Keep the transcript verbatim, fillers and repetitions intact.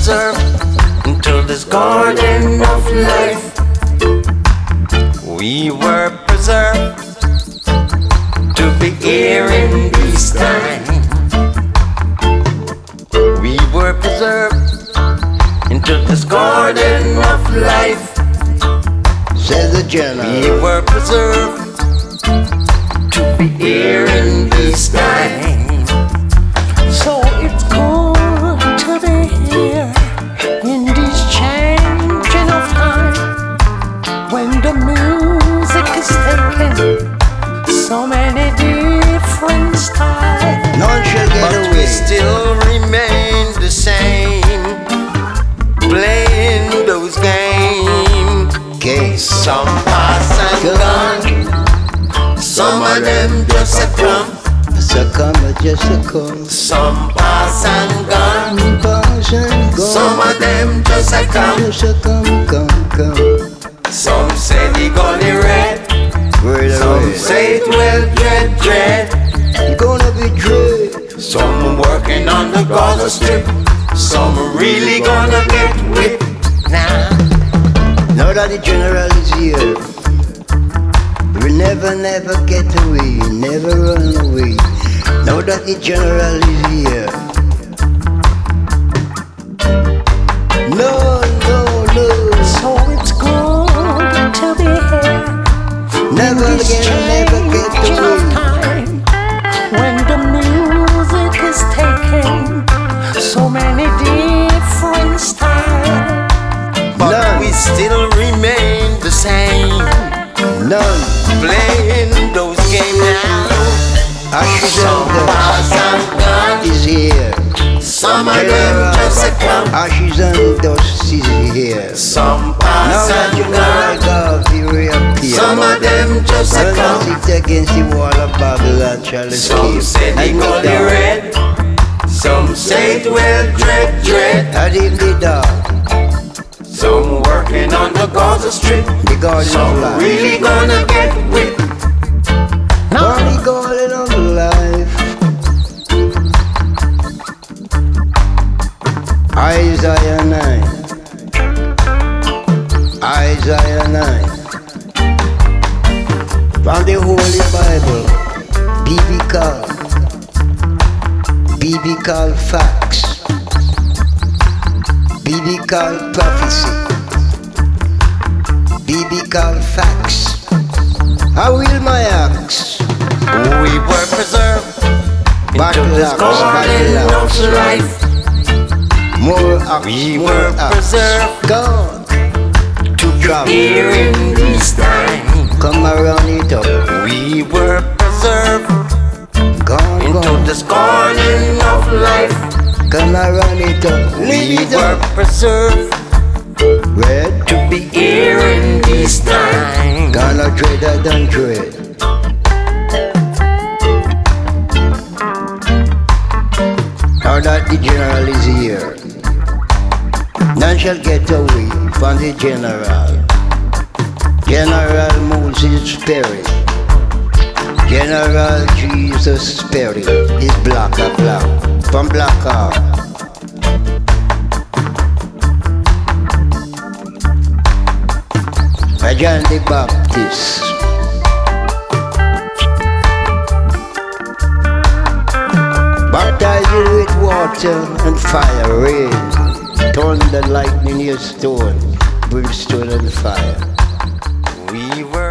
preserved into this garden of life. We were preserved to be here in this time. We were preserved into this garden of life. Says the general. We were preserved to be here in this time. So it's good to be here in this changing of time, when the music is taking so many different styles. None shall get But away. we still remain the same, playing those games. Okay. Some pass and gone, some of them just a come. Succumb, just succumb. Some pass and gone, Pass and gone. some of them just a come. Just succumb, come, come. Some say the gully red, Word some away. say it well dread dread. You're gonna be dread. Some working on the Gaza Strip, some really gonna get whipped. Nah, Now that the general is here, we never, never get away, never run away. Now that the general is here. No, no, no. So it's good to be here Never in this again, never get changing of away. time, when the music is taking so many different styles. but None. we still remain the same, None. playing those games now. Ashes Some and pass and dust gone, is here. some of them just a come. Ashes and dust is here. Some Now pass that and general gone, God will reappear. some of them just a Well, come. as it against the wall of Babylon shall Some escape. say the And gully down. red, some say it well dread dread. And in the dark, Some working on the Gaza Strip, the garden of some life. really gonna get whipped. Only garden of life. Isaiah nine. Isaiah nine. From the Holy Bible. Biblical. Biblical facts. Biblical prophecy. Biblical facts. I will my axe. We were preserved into Battle this axe, garden battle of axe. life. More axe, We more were axe. preserved God, to be Travel. here in this time. come around it up. We were preserved Gone, into gone. this garden of life. Come around it up. Leave We it were up. preserved Red, to be here in this time. gonna dreader than dread. Now that the general is here, none shall get away from the general. General Moses Spirit. General Jesus Spirit is black a black. From black out. John the Baptist. Baptize you with water and fire, rain, thunder, lightning, your stone, brimstone and fire. We were